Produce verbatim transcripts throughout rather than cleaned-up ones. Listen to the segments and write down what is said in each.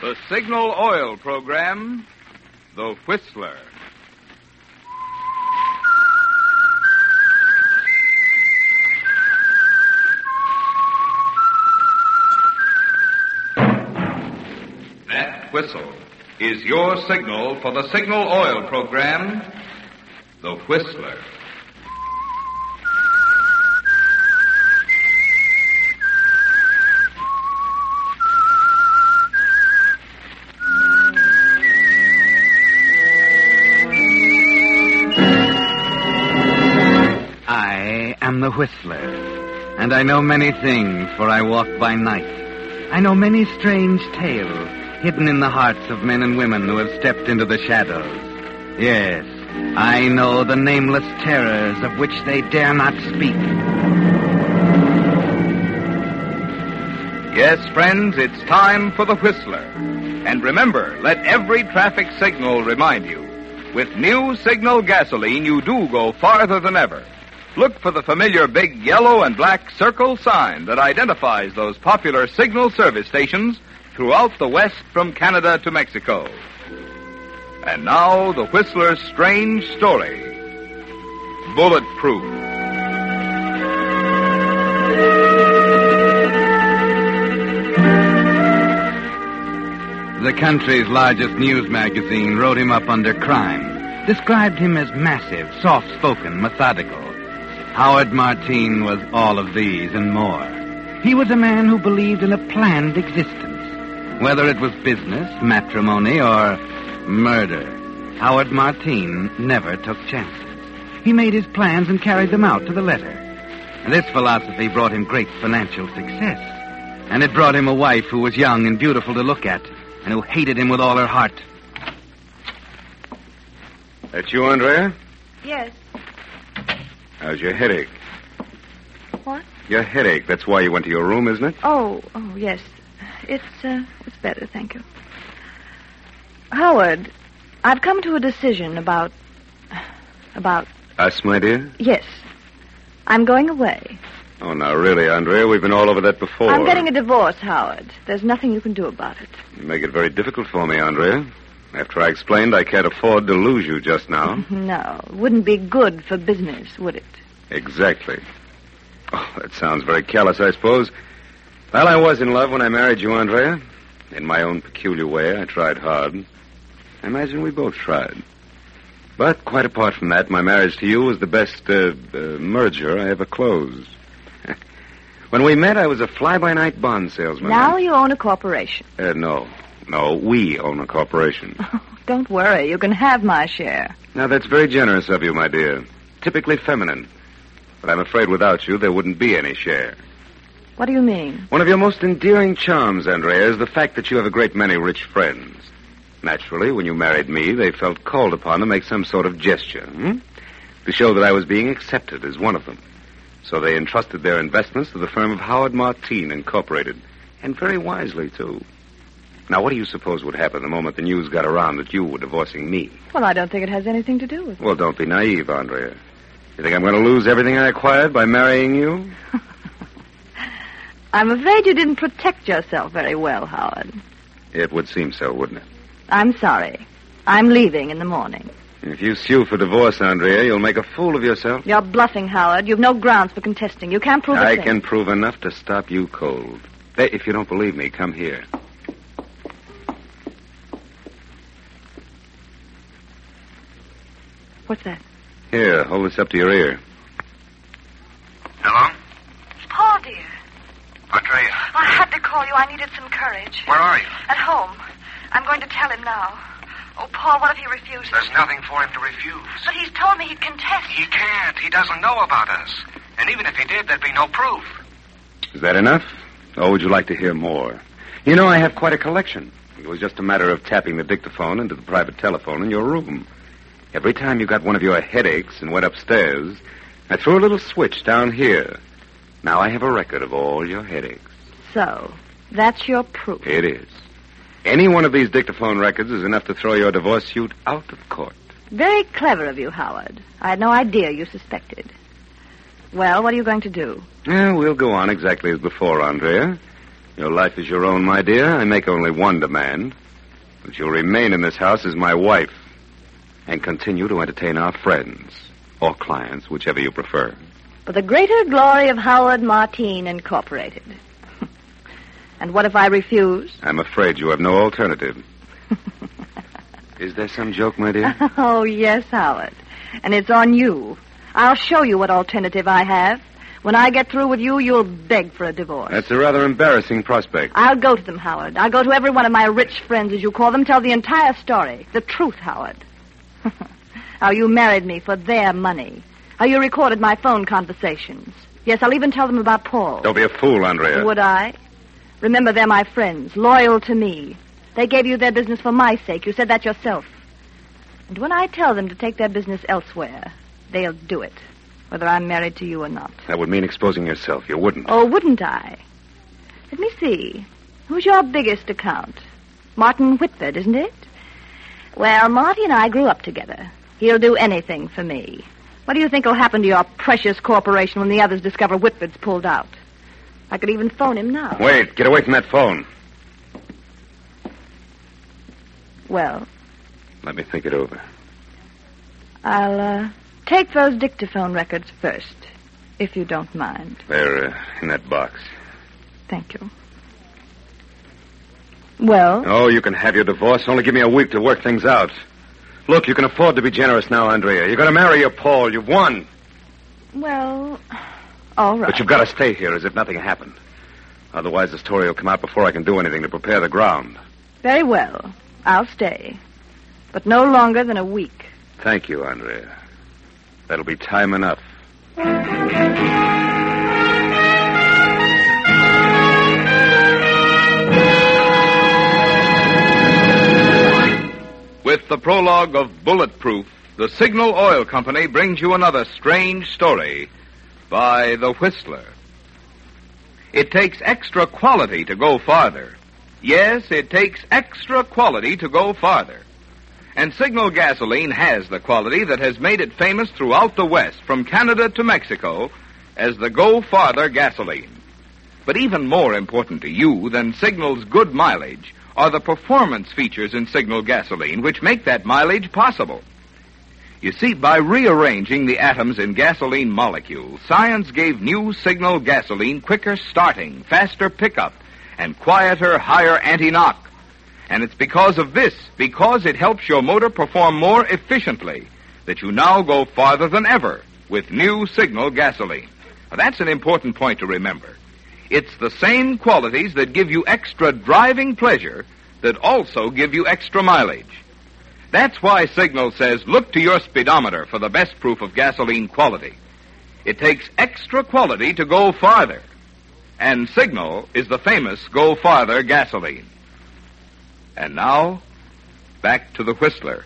The Signal Oil program, The Whistler. That whistle is your signal for the Signal Oil program, The Whistler. I am the Whistler, and I know many things, for I walk by night. I know many strange tales hidden in the hearts of men and women who have stepped into the shadows. Yes, I know the nameless terrors of which they dare not speak. Yes, friends, it's time for The Whistler. And remember, let every traffic signal remind you, with new Signal gasoline, you do go farther than ever. Look for the familiar big yellow and black circle sign that identifies those popular Signal service stations throughout the West from Canada to Mexico. And now, the Whistler's strange story, Bulletproof. The country's largest news magazine wrote him up under crime, described him as massive, soft-spoken, methodical. Howard Martine was all of these and more. He was a man who believed in a planned existence. Whether it was business, matrimony, or murder, Howard Martine never took chances. He made his plans and carried them out to the letter. This philosophy brought him great financial success. And it brought him a wife who was young and beautiful to look at, and who hated him with all her heart. That you, Andrea? Yes. How's your headache? What? Your headache. That's why you went to your room, isn't it? Oh, oh, yes. It's, uh, it's better, thank you. Howard, I've come to a decision about... about... Us, my dear? Yes. I'm going away. Oh, now, really, Andrea, we've been all over that before. I'm getting a divorce, Howard. There's nothing you can do about it. You make it very difficult for me, Andrea. After I explained I can't afford to lose you just now. No, it wouldn't be good for business, would it? Exactly. Oh, that sounds very callous, I suppose. Well, I was in love when I married you, Andrea. In my own peculiar way, I tried hard. I imagine we both tried. But quite apart from that, my marriage to you was the best uh, uh, merger I ever closed. When we met, I was a fly-by-night bond salesman. Now you own a corporation. Uh, no. No, we own a corporation. Oh, don't worry. You can have my share. Now, that's very generous of you, my dear. Typically feminine. But I'm afraid without you, there wouldn't be any share. What do you mean? One of your most endearing charms, Andrea, is the fact that you have a great many rich friends. Naturally, when you married me, they felt called upon to make some sort of gesture, hmm? to show that I was being accepted as one of them. So they entrusted their investments to the firm of Howard Martine, Incorporated. And very wisely, too. Now, what do you suppose would happen the moment the news got around that you were divorcing me? Well, I don't think it has anything to do with it. Well, don't be naive, Andrea. You think I'm going to lose everything I acquired by marrying you? I'm afraid you didn't protect yourself very well, Howard. It would seem so, wouldn't it? I'm sorry. I'm leaving in the morning. If you sue for divorce, Andrea, you'll make a fool of yourself. You're bluffing, Howard. You've no grounds for contesting. You can't prove a I thing. can prove enough to stop you cold. Hey, if you don't believe me, come here. What's that? Here, hold this up to your ear. Hello? Paul, dear. Andrea. I had to call you. I needed some courage. Where are you? At home. I'm going to tell him now. Oh, Paul, what if he refuses? There's nothing for him to refuse. But he's told me he'd contest. He can't. He doesn't know about us. And even if he did, there'd be no proof. Is that enough? Or would you like to hear more? You know, I have quite a collection. It was just a matter of tapping the dictaphone into the private telephone in your room. Every time you got one of your headaches and went upstairs, I threw a little switch down here. Now I have a record of all your headaches. So, that's your proof. It is. Any one of these dictaphone records is enough to throw your divorce suit out of court. Very clever of you, Howard. I had no idea you suspected. Well, what are you going to do? Yeah, we'll go on exactly as before, Andrea. Your life is your own, my dear. I make only one demand. That you'll remain in this house as my wife and continue to entertain our friends or clients, whichever you prefer. For the greater glory of Howard Martine Incorporated. And what if I refuse? I'm afraid you have no alternative. Is there some joke, my dear? Oh, yes, Howard. And it's on you. I'll show you what alternative I have. When I get through with you, you'll beg for a divorce. That's a rather embarrassing prospect. I'll go to them, Howard. I'll go to every one of my rich friends, as you call them, tell the entire story. The truth, Howard. How you married me for their money. How you recorded my phone conversations. Yes, I'll even tell them about Paul. Don't be a fool, Andrea. Would I? Remember, they're my friends, loyal to me. They gave you their business for my sake. You said that yourself. And when I tell them to take their business elsewhere, they'll do it, whether I'm married to you or not. That would mean exposing yourself. You wouldn't. Oh, wouldn't I? Let me see. Who's your biggest account? Martin Whitford, isn't it? Well, Marty and I grew up together. He'll do anything for me. What do you think will happen to your precious corporation when the others discover Whitford's pulled out? I could even phone him now. Wait, get away from that phone. Well? Let me think it over. I'll, uh, take those dictaphone records first, if you don't mind. They're uh, in that box. Thank you. Well? Oh, you can have your divorce. Only give me a week to work things out. Look, you can afford to be generous now, Andrea. You're going to marry your Paul. You've won. Well, all right. But you've got to stay here as if nothing happened. Otherwise, the story will come out before I can do anything to prepare the ground. Very well. I'll stay. But no longer than a week. Thank you, Andrea. That'll be time enough. With the prologue of Bulletproof, the Signal Oil Company brings you another strange story by The Whistler. It takes extra quality to go farther. Yes, it takes extra quality to go farther. And Signal gasoline has the quality that has made it famous throughout the West, from Canada to Mexico, as the Go Farther gasoline. But even more important to you than Signal's good mileage are the performance features in Signal gasoline which make that mileage possible. You see, by rearranging the atoms in gasoline molecules, science gave new Signal gasoline quicker starting, faster pickup, and quieter, higher anti-knock. And it's because of this, because it helps your motor perform more efficiently, that you now go farther than ever with new Signal gasoline. Now, that's an important point to remember. It's the same qualities that give you extra driving pleasure that also give you extra mileage. That's why Signal says, look to your speedometer for the best proof of gasoline quality. It takes extra quality to go farther. And Signal is the famous Go Farther gasoline. And now, back to the Whistler.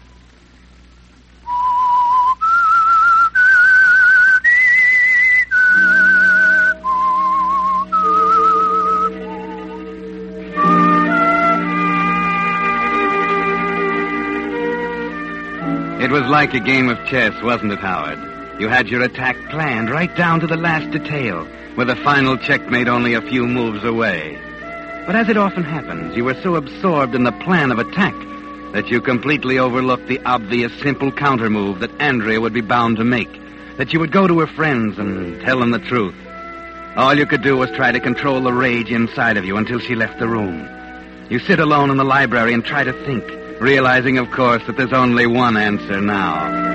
It was like a game of chess, wasn't it, Howard? You had your attack planned right down to the last detail, with the final checkmate only a few moves away. But as it often happens, you were so absorbed in the plan of attack that you completely overlooked the obvious, simple countermove that Andrea would be bound to make, that you would go to her friends and tell them the truth. All you could do was try to control the rage inside of you until she left the room. You sit alone in the library and try to think, realizing, of course, that there's only one answer now.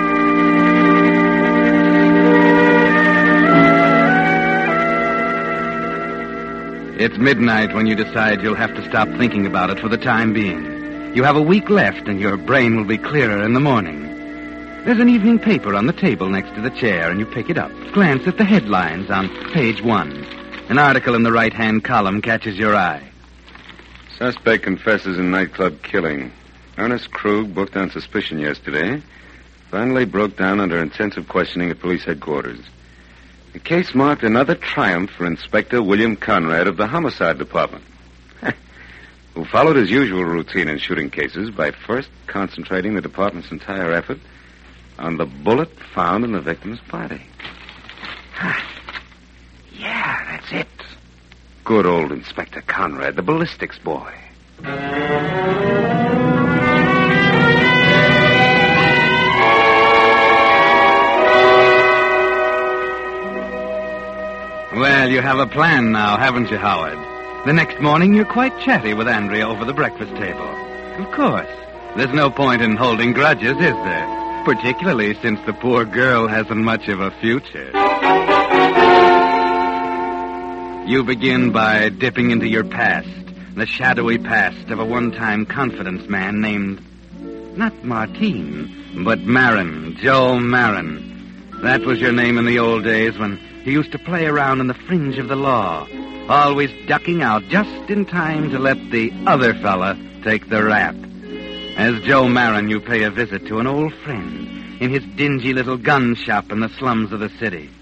It's midnight when you decide you'll have to stop thinking about it for the time being. You have a week left, and your brain will be clearer in the morning. There's an evening paper on the table next to the chair, and you pick it up. Glance at the headlines on page one. An article in the right-hand column catches your eye. Suspect confesses in nightclub killing. Ernest Krug, booked on suspicion yesterday, finally broke down under intensive questioning at police headquarters. The case marked another triumph for Inspector William Conrad of the Homicide Department, who followed his usual routine in shooting cases by first concentrating the department's entire effort on the bullet found in the victim's body. Yeah, that's it. Good old Inspector Conrad, the ballistics boy. Well, you have a plan now, haven't you, Howard? The next morning, you're quite chatty with Andrea over the breakfast table. Of course. There's no point in holding grudges, is there? Particularly since the poor girl hasn't much of a future. You begin by dipping into your past, the shadowy past of a one-time confidence man named, not Martine, but Marin, Joe Marin. That was your name in the old days when he used to play around on the fringe of the law, always ducking out just in time to let the other fella take the rap. As Joe Marin, you pay a visit to an old friend in his dingy little gun shop in the slums of the city.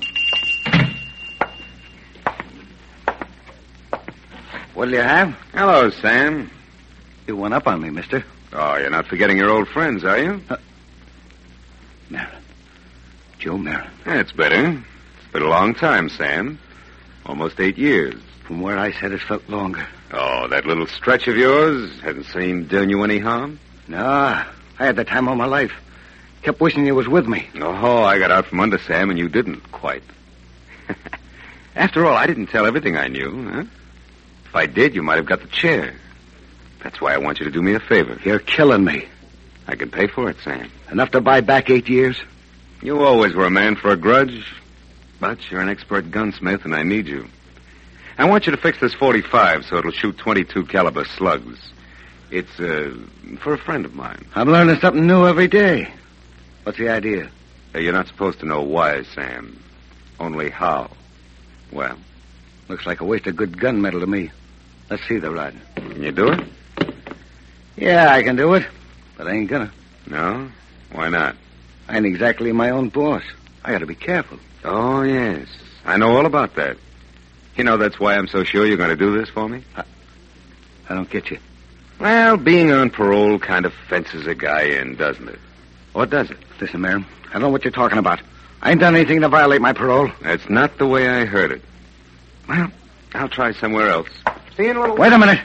What'll you have? Hello, Sam. You went up on me, mister. Oh, you're not forgetting your old friends, are you? Uh, Marin. Joe Marin. That's better. It's been a long time, Sam. Almost eight years. From where I said it felt longer. Oh, that little stretch of yours hasn't seemed done you any harm? No, I had the time of my life. Kept wishing you was with me. Oh, I got out from under Sam, and you didn't quite. After all, I didn't tell everything I knew, huh? If I did, you might have got the chair. That's why I want you to do me a favor. You're killing me. I can pay for it, Sam. Enough to buy back eight years? You always were a man for a grudge, but you're an expert gunsmith, and I need you. I want you to fix this forty-five so it'll shoot twenty-two caliber slugs. It's, uh, for a friend of mine. I'm learning something new every day. What's the idea? Uh, you're not supposed to know why, Sam. Only how. Well? Looks like a waste of good gunmetal to me. Let's see the rod. Can you do it? Yeah, I can do it. But I ain't gonna. No? Why not? I ain't exactly my own boss. I gotta be careful. Oh, yes. I know all about that. You know, that's why I'm so sure you're going to do this for me? I, I don't get you. Well, being on parole kind of fences a guy in, doesn't it? What does it? Listen, Marin, I don't know what you're talking about. I ain't done anything to violate my parole. That's not the way I heard it. Well, I'll try somewhere else. See you in a little Wait a minute.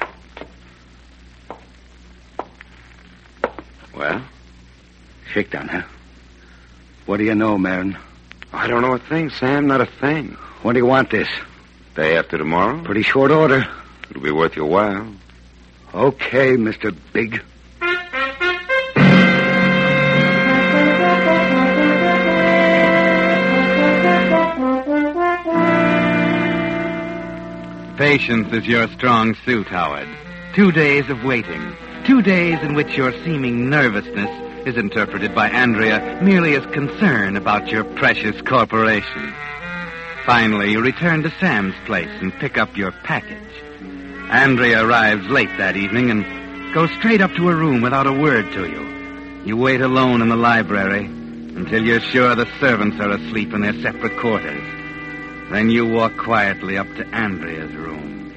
Well? Shakedown, huh? What do you know, Marin? I don't know a thing, Sam. Not a thing. When do you want this? Day after tomorrow? Pretty short order. It'll be worth your while. Okay, Mister Big. Patience is your strong suit, Howard. Two days of waiting. Two days in which your seeming nervousness is interpreted by Andrea merely as concern about your precious corporation. Finally, you return to Sam's place and pick up your package. Andrea arrives late that evening and goes straight up to her room without a word to you. You wait alone in the library until you're sure the servants are asleep in their separate quarters. Then you walk quietly up to Andrea's room.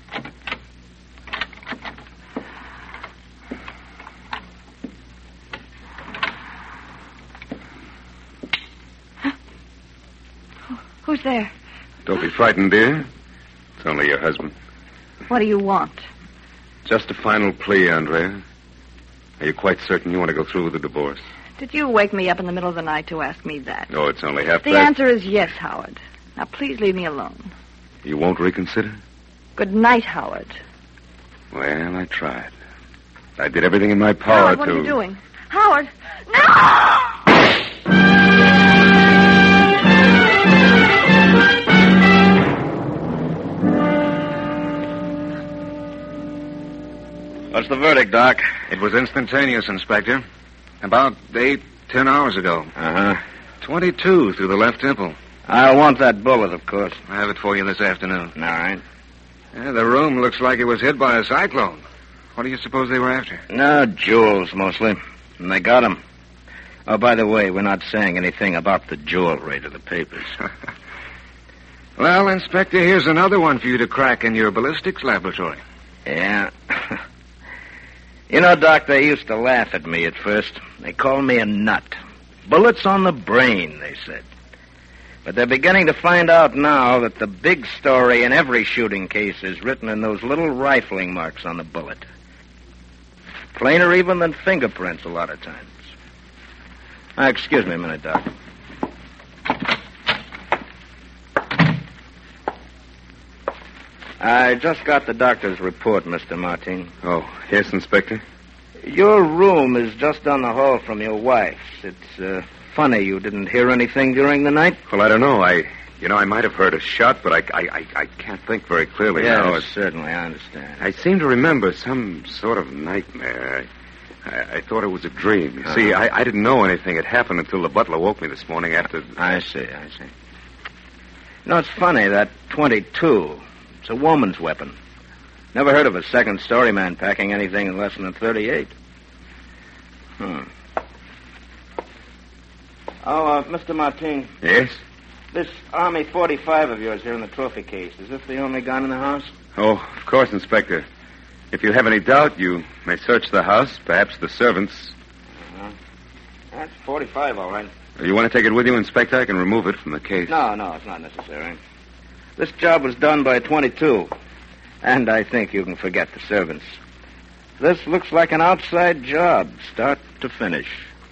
Who's there? Don't be frightened, dear. It's only your husband. What do you want? Just a final plea, Andrea. Are you quite certain you want to go through with the divorce? Did you wake me up in the middle of the night to ask me that? No, it's only half The past. answer is yes, Howard. Now, please leave me alone. You won't reconsider? Good night, Howard. Well, I tried. I did everything in my power Howard, what to... are you doing? Howard! No! What's the verdict, Doc? It was instantaneous, Inspector. About eight, ten hours ago. Uh-huh. Twenty-two through the left temple. I'll want that bullet, of course. I have it for you this afternoon. All right. Yeah, the room looks like it was hit by a cyclone. What do you suppose they were after? No, jewels, mostly. And they got them. Oh, by the way, we're not saying anything about the jewelry to the papers. Well, Inspector, here's another one for you to crack in your ballistics laboratory. Yeah. You know, Doc, they used to laugh at me at first. They called me a nut. Bullets on the brain, they said. But they're beginning to find out now that the big story in every shooting case is written in those little rifling marks on the bullet. Plainer even than fingerprints a lot of times. Uh, excuse me a minute, Doc. I just got the doctor's report, Mister Martin. Oh, yes, Inspector? Your room is just down the hall from your wife's. It's uh, funny you didn't hear anything during the night. Well, I don't know. I, you know, I might have heard a shot, but I, I, I, I can't think very clearly yes, now. Yes, certainly, I understand. I seem to remember some sort of nightmare. I, I, I thought it was a dream. You uh-huh. see, I, I didn't know anything had happened until the butler woke me this morning after... I see, I see. You know, it's funny, that twenty-two... It's a woman's weapon. Never heard of a second-story man packing anything in less than a thirty-eight. Hmm. Oh, uh, Mister Martin. Yes? This Army forty-five of yours here in the trophy case, is this the only gun in the house? Oh, of course, Inspector. If you have any doubt, you may search the house, perhaps the servants. Uh-huh. That's forty-five, all right. You want to take it with you, Inspector? I can remove it from the case. No, no, it's not necessary. This job was done by twenty-two, and I think you can forget the servants. This looks like an outside job, start to finish.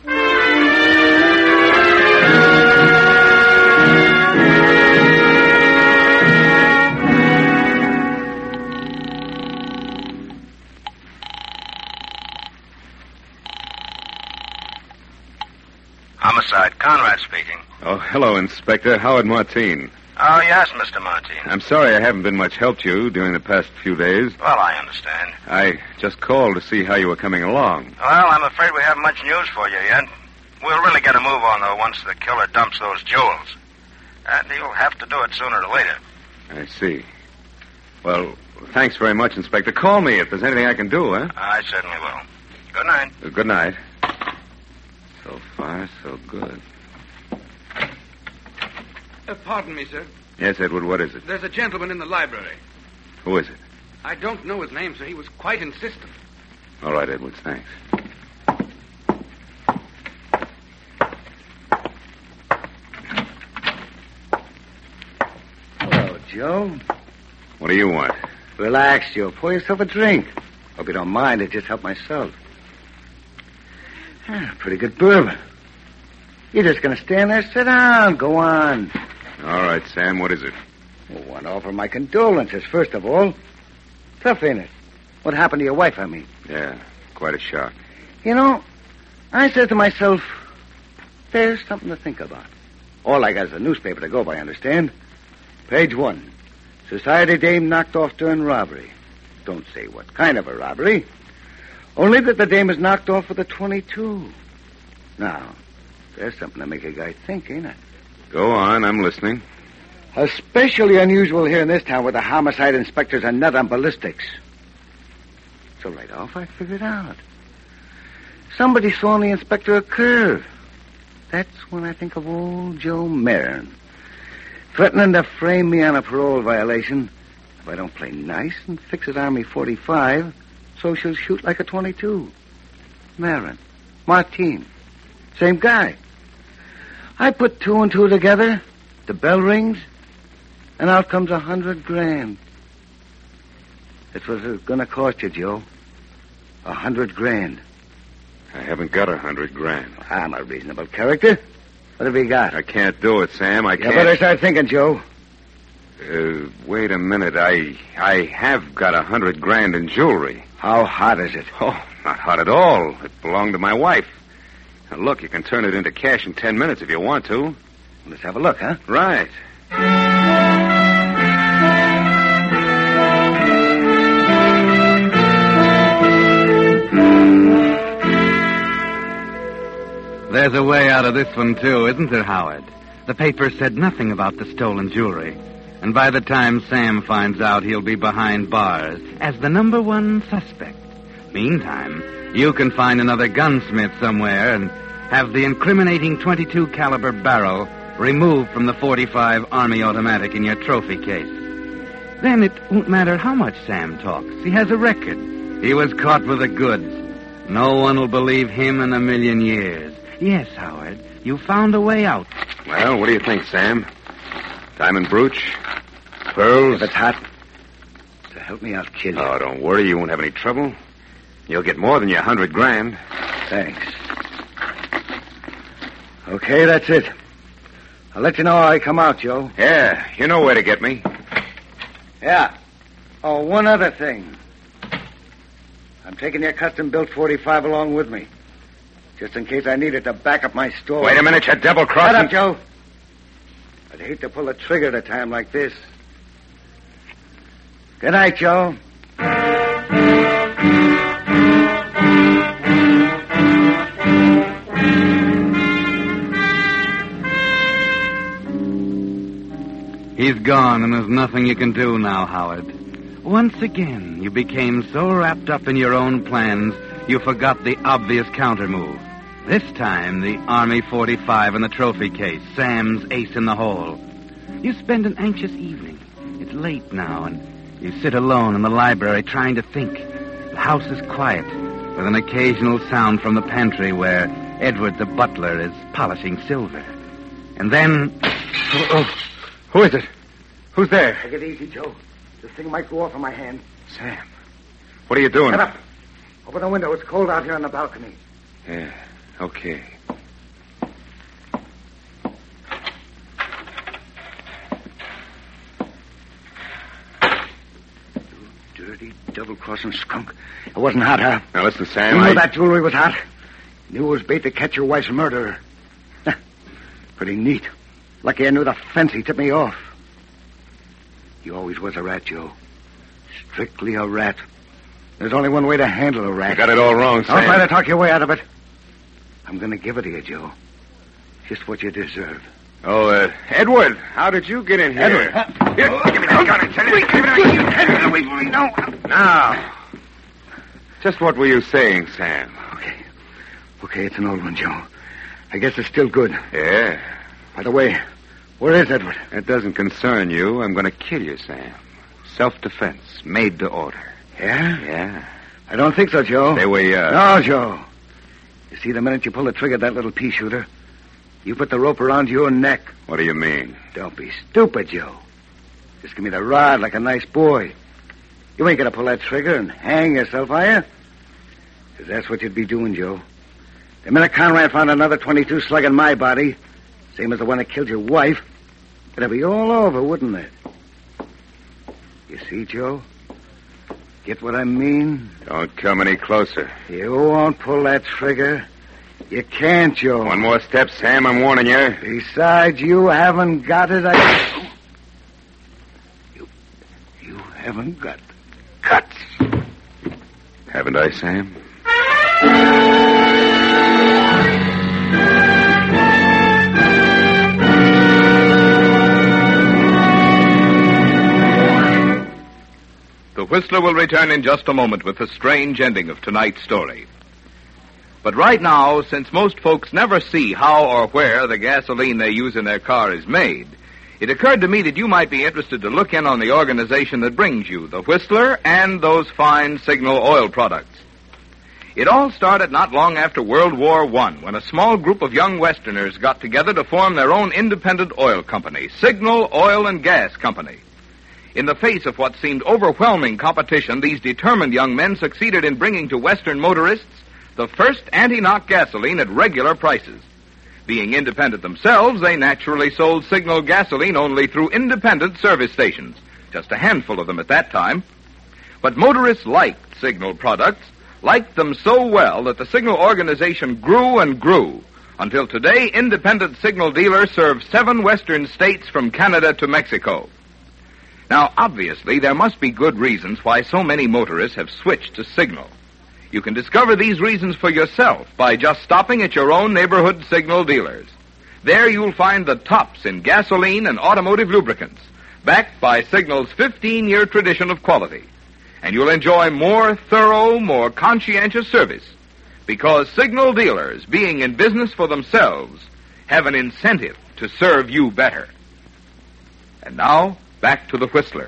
Homicide, Conrad speaking. Oh, hello, Inspector. Howard Martin. Oh, yes, Mister Martin. I'm sorry I haven't been much help to you during the past few days. Well, I understand. I just called to see how you were coming along. Well, I'm afraid we haven't much news for you yet. We'll really get a move on, though, once the killer dumps those jewels. And he'll have to do it sooner or later. I see. Well, thanks very much, Inspector. Call me if there's anything I can do, huh? I certainly will. Good night. Uh, good night. So far, so good. Uh, pardon me, sir. Yes, Edward, what is it? There's a gentleman in the library. Who is it? I don't know his name, sir. He was quite insistent. All right, Edwards, thanks. Hello, Joe. What do you want? Relax, Joe. Pour yourself a drink. Hope you don't mind. It just helped myself. Ah, pretty good bourbon. You're just going to stand there? Sit down. Go on. All right, Sam, what is it? Well, I want to offer my condolences, first of all. Tough, ain't it? What happened to your wife, I mean? Yeah, quite a shock. You know, I said to myself, there's something to think about. All I got is a newspaper to go by, understand? Page one. Society dame knocked off during robbery. Don't say what kind of a robbery. Only that the dame is knocked off with a twenty-two. Now, there's something to make a guy think, ain't it? Go on, I'm listening. Especially unusual here in this town where the homicide inspectors are nut on ballistics. So right off, I figured out. Somebody saw in the inspector a curve. That's when I think of old Joe Marin. Threatening to frame me on a parole violation if I don't play nice and fix it Army forty-five, so she'll shoot like a twenty-two. Marin. Martin. Same guy. I put two and two together, the bell rings, and out comes a hundred grand. That's what it's going to cost you, Joe. A hundred grand. I haven't got a hundred grand. I'm a reasonable character. What have you got? I can't do it, Sam. I can't. You better start thinking, Joe. Uh, wait a minute. I I have got a hundred grand in jewelry. How hot is it? Oh, not hot at all. It belonged to my wife. Now, look, you can turn it into cash in ten minutes if you want to. Let's have a look, huh? Right. There's a way out of this one, too, isn't there, Howard? The paper said nothing about the stolen jewelry. And by the time Sam finds out, he'll be behind bars as the number one suspect. Meantime, you can find another gunsmith somewhere and have the incriminating twenty-two caliber barrel removed from the forty-five Army automatic in your trophy case. Then it won't matter how much Sam talks. He has a record. He was caught with the goods. No one will believe him in a million years. Yes, Howard, you found a way out. Well, what do you think, Sam? Diamond brooch? Pearls? If it's hot, to help me, I'll kill you. Oh, don't worry. You won't have any trouble. You'll get more than your hundred grand. Thanks. Okay, that's it. I'll let you know how I come out, Joe. Yeah, you know where to get me. Yeah. Oh, one other thing. I'm taking your custom-built forty-five along with me, just in case I need it to back up my store. Wait a minute, you double-crossing... Shut up, Joe. I'd hate to pull the trigger at a time like this. Good night, Joe. He's gone, and there's nothing you can do now, Howard. Once again, you became so wrapped up in your own plans, you forgot the obvious countermove. This time, the Army forty-five in the trophy case, Sam's ace in the hole. You spend an anxious evening. It's late now, and you sit alone in the library trying to think. The house is quiet, with an occasional sound from the pantry where Edward the butler is polishing silver. And then... Oh, oh. Who is it? Who's there? Take it easy, Joe. This thing might go off in my hand. Sam. What are you doing? Get up. Open the window. It's cold out here on the balcony. Yeah, okay. You dirty, double-crossing skunk. It wasn't hot, huh? Now listen, Sam, You knew I... that jewelry was hot. You knew it was bait to catch your wife's murderer. Pretty neat. Lucky I knew the fence he tipped me off. You always was a rat, Joe. Strictly a rat. There's only one way to handle a rat. You got it all wrong, Sam. Don't try to talk your way out of it. I'm going to give it to you, Joe. Just what you deserve. Oh, uh, Edward, how did you get in here? Edward, huh? Here, give me that gun and tell you. Give me that gun. Wait for me, no. Now, just what were you saying, Sam? Okay. Okay, it's an old one, Joe. I guess it's still good. Yeah. By the way, where is Edward? It doesn't concern you. I'm going to kill you, Sam. Self-defense, made to order. Yeah? Yeah. I don't think so, Joe. Stay where you are. No, Joe. You see, the minute you pull the trigger of that little pea shooter, you put the rope around your neck. What do you mean? Don't be stupid, Joe. Just give me the rod like a nice boy. You ain't going to pull that trigger and hang yourself, are you? Because that's what you'd be doing, Joe. The minute Conrad found another twenty-two slug in my body, same as the one that killed your wife, it'd be all over, wouldn't it? You see, Joe? Get what I mean? Don't come any closer. You won't pull that trigger. You can't, Joe. One more step, Sam. I'm warning you. Besides, you haven't got it. I... You, you haven't got guts. Haven't I, Sam? The Whistler will return in just a moment with the strange ending of tonight's story. But right now, since most folks never see how or where the gasoline they use in their car is made, it occurred to me that you might be interested to look in on the organization that brings you the Whistler and those fine Signal oil products. It all started not long after World War One, when a small group of young Westerners got together to form their own independent oil company, Signal Oil and Gas Company. In the face of what seemed overwhelming competition, these determined young men succeeded in bringing to Western motorists the first anti-knock gasoline at regular prices. Being independent themselves, they naturally sold Signal gasoline only through independent service stations, just a handful of them at that time. But motorists liked Signal products, liked them so well that the Signal organization grew and grew, until today independent Signal dealers serve seven western states from Canada to Mexico. Now, obviously, there must be good reasons why so many motorists have switched to Signal. You can discover these reasons for yourself by just stopping at your own neighborhood Signal dealers. There you'll find the tops in gasoline and automotive lubricants, backed by Signal's fifteen-year tradition of quality. And you'll enjoy more thorough, more conscientious service, because Signal dealers, being in business for themselves, have an incentive to serve you better. And now, back to the Whistler.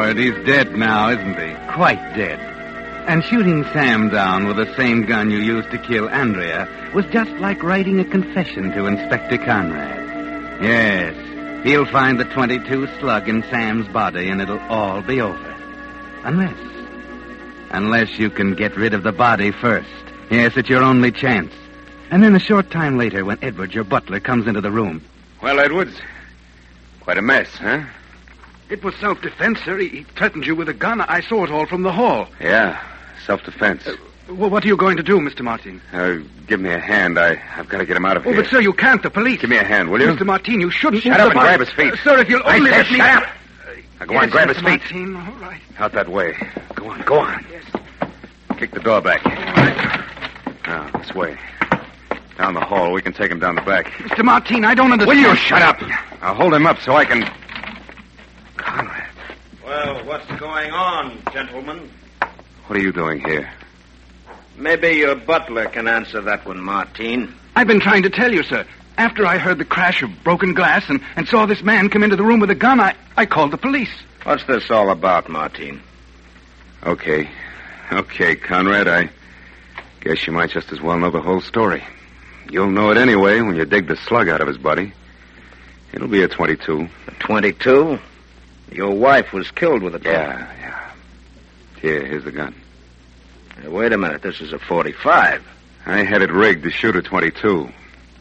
Howard, he's dead now, isn't he? Quite dead. And shooting Sam down with the same gun you used to kill Andrea was just like writing a confession to Inspector Conrad. Yes, he'll find the twenty-two slug in Sam's body and it'll all be over. Unless... Unless you can get rid of the body first. Yes, it's your only chance. And then a short time later, when Edwards, your butler, comes into the room. Well, Edwards, quite a mess, huh? It was self-defense, sir. He, he threatened you with a gun. I saw it all from the hall. Yeah, self-defense. Uh, well, what are you going to do, Mister Martin? Uh, give me a hand. I, I've got to get him out of oh, here. But, sir, you can't. The police. Give me a hand, will you? Mister Martin, you shouldn't... Shut up and grab his feet. Uh, sir, if you'll I only said let me... shut up! Now go yes, on, grab Mister his feet. Martin, all right. Out that way. Go on, go on. Yes. Kick the door back. Now, this way. Down the hall. We can take him down the back. Mister Martin, I don't understand... Will you shut up? I'll hold him up so I can... Conrad. Well, what's going on, gentlemen? What are you doing here? Maybe your butler can answer that one, Martin. I've been trying to tell you, sir. After I heard the crash of broken glass and, and saw this man come into the room with a gun, I, I called the police. What's this all about, Martin? Okay. Okay, Conrad, I guess you might just as well know the whole story. You'll know it anyway when you dig the slug out of his body. It'll be a twenty-two. A twenty-two? Your wife was killed with a gun. Yeah, yeah. Here, here's the gun. Hey, wait a minute. This is a forty-five. I had it rigged to shoot a twenty-two.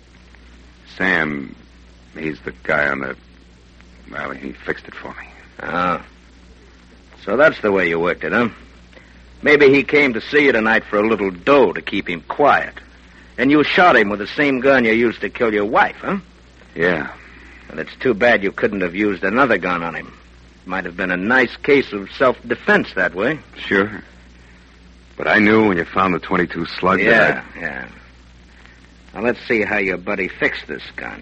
Sam, he's the guy on the... Well, he fixed it for me. Ah. So that's the way you worked it, huh? Maybe he came to see you tonight for a little dough to keep him quiet. And you shot him with the same gun you used to kill your wife, huh? Yeah. And it's too bad you couldn't have used another gun on him. Might have been a nice case of self-defense that way. Sure. But I knew when you found the twenty-two slug Yeah, that I... yeah. Now, let's see how your buddy fixed this gun.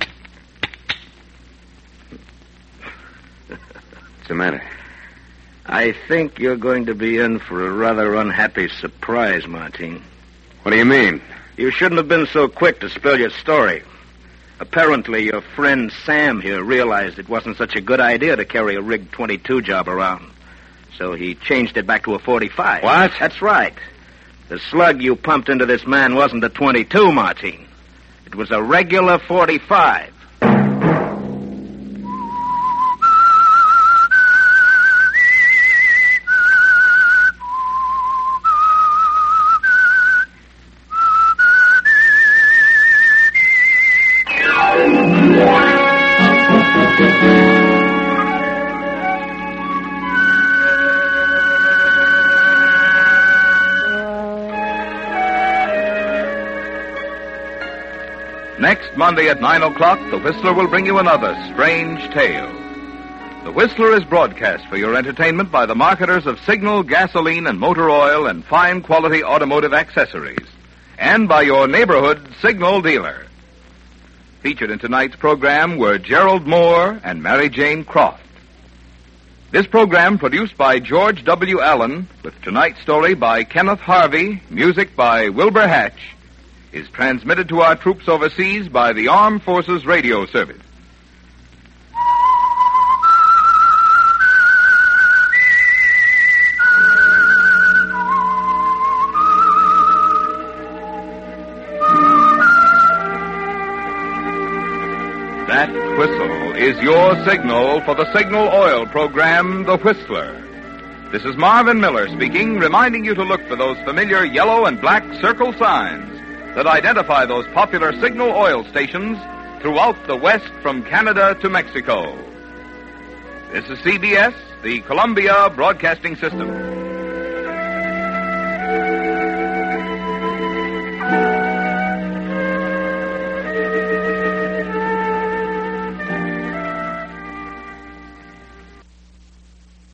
What's the matter? I think you're going to be in for a rather unhappy surprise, Martin. What do you mean? You shouldn't have been so quick to spill your story. Apparently, your friend Sam here realized it wasn't such a good idea to carry a rigged twenty-two job around. So he changed it back to a forty-five. What? That's right. The slug you pumped into this man wasn't a twenty-two, Martin. It was a regular forty-five. Next Monday at nine o'clock, The Whistler will bring you another strange tale. The Whistler is broadcast for your entertainment by the marketers of Signal, gasoline, and motor oil and fine quality automotive accessories, and by your neighborhood Signal dealer. Featured in tonight's program were Gerald Moore and Mary Jane Croft. This program, produced by George W. Allen, with tonight's story by Kenneth Harvey, music by Wilbur Hatch, is transmitted to our troops overseas by the Armed Forces Radio Service. That whistle is your signal for the Signal Oil program, The Whistler. This is Marvin Miller speaking, reminding you to look for those familiar yellow and black circle signs that identify those popular Signal Oil stations throughout the West from Canada to Mexico. This is C B S, the Columbia Broadcasting System.